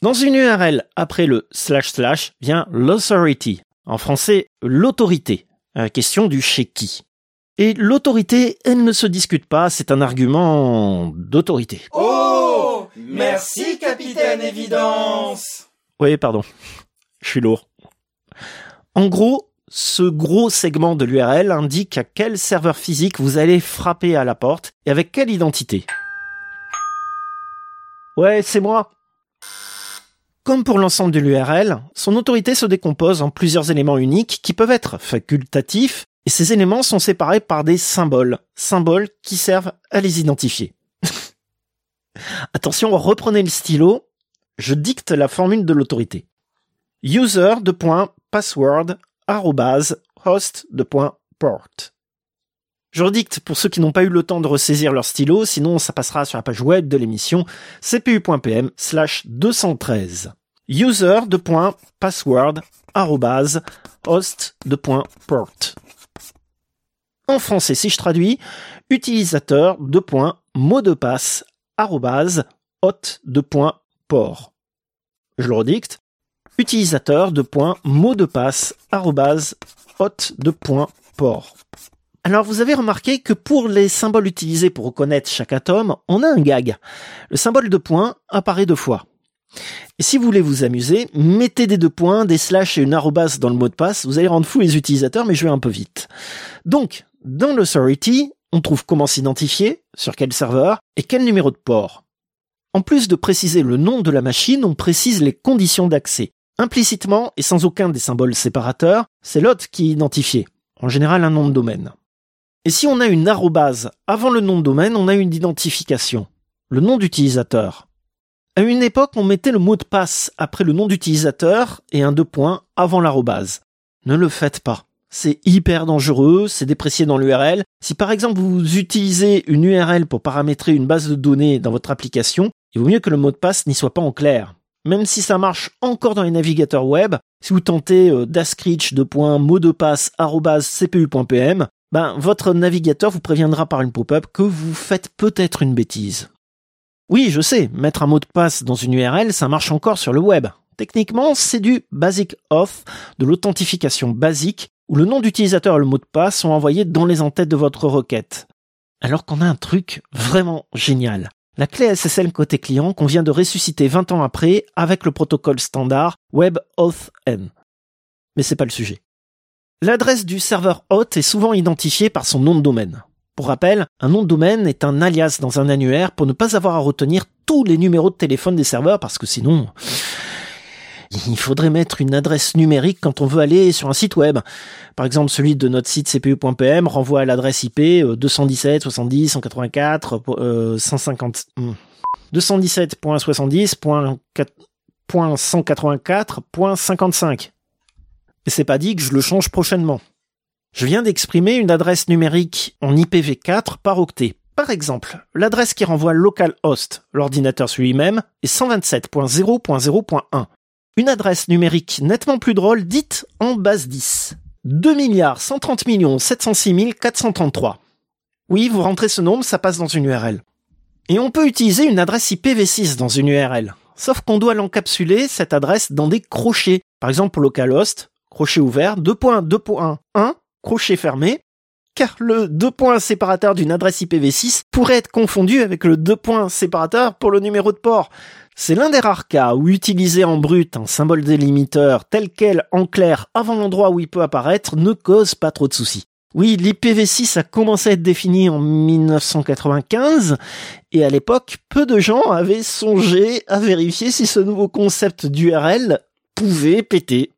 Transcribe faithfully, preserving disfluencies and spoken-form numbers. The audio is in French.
Dans une U R L, après le slash slash, vient l'authority. En français, l'autorité. La question du chez qui. Et l'autorité, elle ne se discute pas, c'est un argument d'autorité. Oh, merci, capitaine Évidence. Oui, pardon. Je suis lourd. En gros, ce gros segment de l'U R L indique à quel serveur physique vous allez frapper à la porte et avec quelle identité. Ouais, c'est moi. Comme pour l'ensemble de l'U R L, son autorité se décompose en plusieurs éléments uniques qui peuvent être facultatifs, et ces éléments sont séparés par des symboles, symboles qui servent à les identifier. Attention, reprenez le stylo, je dicte la formule de l'autorité. User de point password arrobase host de point port. Je redicte pour ceux qui n'ont pas eu le temps de ressaisir leur stylo, sinon ça passera sur la page web de l'émission cpu.pm slash 213. User de point password arrobase host de point port. En français, si je traduis, utilisateur de point mot de passe arrobase hot de point port. Je le redicte. Utilisateur de point mot de passe arrobase hot de point port. Alors vous avez remarqué que pour les symboles utilisés pour reconnaître chaque atome, on a un gag. Le symbole de point apparaît deux fois. Et si vous voulez vous amuser, mettez des deux points, des slash et une arrobase dans le mot de passe, vous allez rendre fou les utilisateurs, mais je vais un peu vite. Donc, dans l'authority, on trouve comment s'identifier, sur quel serveur et quel numéro de port. En plus de préciser le nom de la machine, on précise les conditions d'accès. Implicitement, et sans aucun des symboles séparateurs, c'est l'hôte qui est identifié, en général un nom de domaine. Et si on a une arrobase avant le nom de domaine, on a une identification, le nom d'utilisateur. À une époque, on mettait le mot de passe après le nom d'utilisateur et un deux points avant l'arrobase. Ne le faites pas. C'est hyper dangereux, c'est déprécié dans l'U R L. Si par exemple vous utilisez une U R L pour paramétrer une base de données dans votre application, il vaut mieux que le mot de passe n'y soit pas en clair. Même si ça marche encore dans les navigateurs web, si vous tentez euh, dascrich deux points mot de passe arobase cpu.pm, ben votre navigateur vous préviendra par une pop-up que vous faites peut-être une bêtise. Oui, je sais, mettre un mot de passe dans une U R L, ça marche encore sur le web. Techniquement, c'est du basic auth, de l'authentification basique, où le nom d'utilisateur et le mot de passe sont envoyés dans les entêtes de votre requête. Alors qu'on a un truc vraiment génial. La clé S S L côté client qu'on vient de ressusciter vingt ans après avec le protocole standard WebAuthn. Mais c'est pas le sujet. L'adresse du serveur hôte est souvent identifiée par son nom de domaine. Pour rappel, un nom de domaine est un alias dans un annuaire pour ne pas avoir à retenir tous les numéros de téléphone des serveurs parce que sinon, il faudrait mettre une adresse numérique quand on veut aller sur un site web. Par exemple, celui de notre site cpu.pm renvoie à l'adresse I P deux cent dix-sept, soixante-dix, cent quatre-vingt-quatre, euh, cent cinquante, deux cent dix-sept point soixante-dix point cent quatre-vingt-quatre point cinquante-cinq. Et c'est pas dit que je le change prochainement. Je viens d'exprimer une adresse numérique en I P v quatre par octet. Par exemple, l'adresse qui renvoie localhost, l'ordinateur sur lui-même, est cent vingt-sept point zéro point zéro point un. Une adresse numérique nettement plus drôle dite en base dix. deux milliards cent trente millions sept cent six mille quatre cent trente-trois. Oui, vous rentrez ce nombre, ça passe dans une U R L. Et on peut utiliser une adresse I P v six dans une U R L. Sauf qu'on doit l'encapsuler, cette adresse, dans des crochets. Par exemple, pour localhost, crochet ouvert, deux point deux point un, crochet fermé, car le deux points séparateur d'une adresse I P v six pourrait être confondu avec le deux points séparateur pour le numéro de port. C'est l'un des rares cas où utiliser en brut un symbole délimiteur tel quel en clair avant l'endroit où il peut apparaître ne cause pas trop de soucis. Oui, l'I P v six a commencé à être défini en dix-neuf cent quatre-vingt-quinze et à l'époque, peu de gens avaient songé à vérifier si ce nouveau concept d'U R L pouvait péter.